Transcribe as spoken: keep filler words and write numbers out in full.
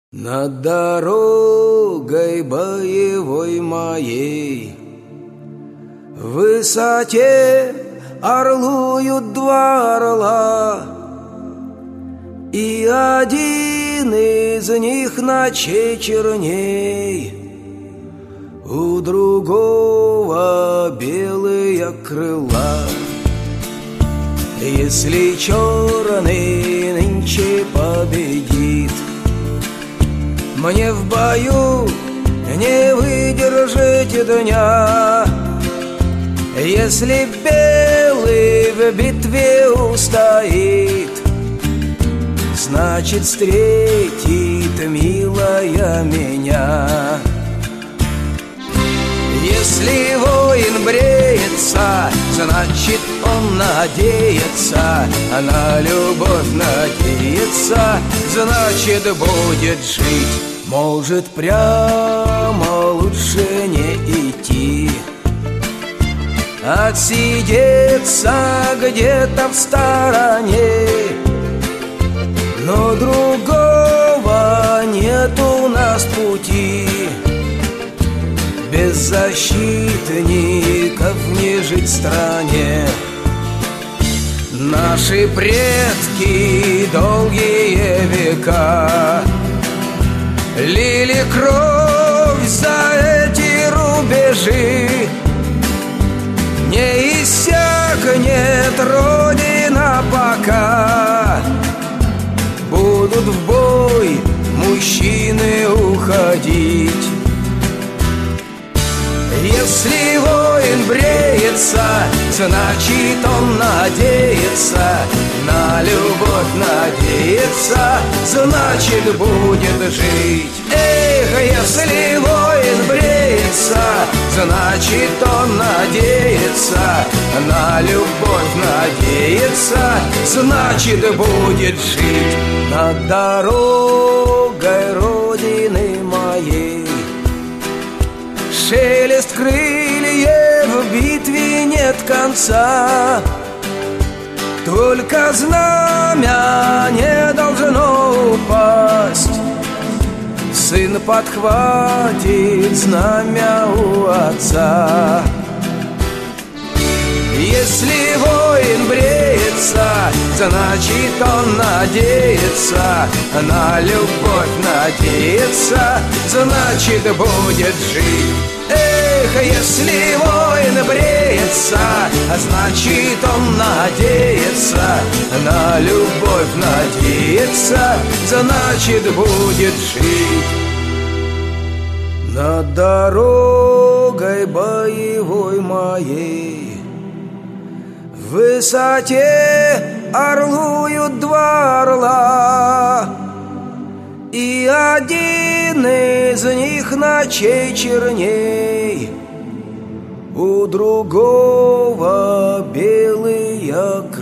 Над дорогой боевой моей в высоте орлуют два орла, и один из них ночей черней, у другого белые крыла. Если черный нынче победит, мне в бою не выдержать дня. Если белый в битве устоит, значит встретит милая меня. Если воин бреется, значит он надеется, на любовь надеется, значит будет жить. Может, прямо лучше не идти, отсидеться где-то в стороне, но другого нет у нас пути. Без защитников не жить в стране. Наши предки долгие века лили кровь за эти рубежи. Не иссякнет Родина, пока будут в бой мужчины уходить. Если воин бреется, значит он надеется, на любовь надеется, значит будет жить. Эх, если воин бреется, значит он надеется, на любовь надеется, значит будет жить. Над дорогой Родины моей шелест крыльев, в битве нет конца. Только знамя не должно упасть, сын подхватит знамя у отца. Если воин бреется, значит он надеется, на любовь надеется, значит будет жить. Эх, если воин бреется, значит он надеется, на любовь надеется, значит будет жить. Над дорогой боевой моей в высоте орлуют два орла, и один из них ночей черней, у другого белые крыла.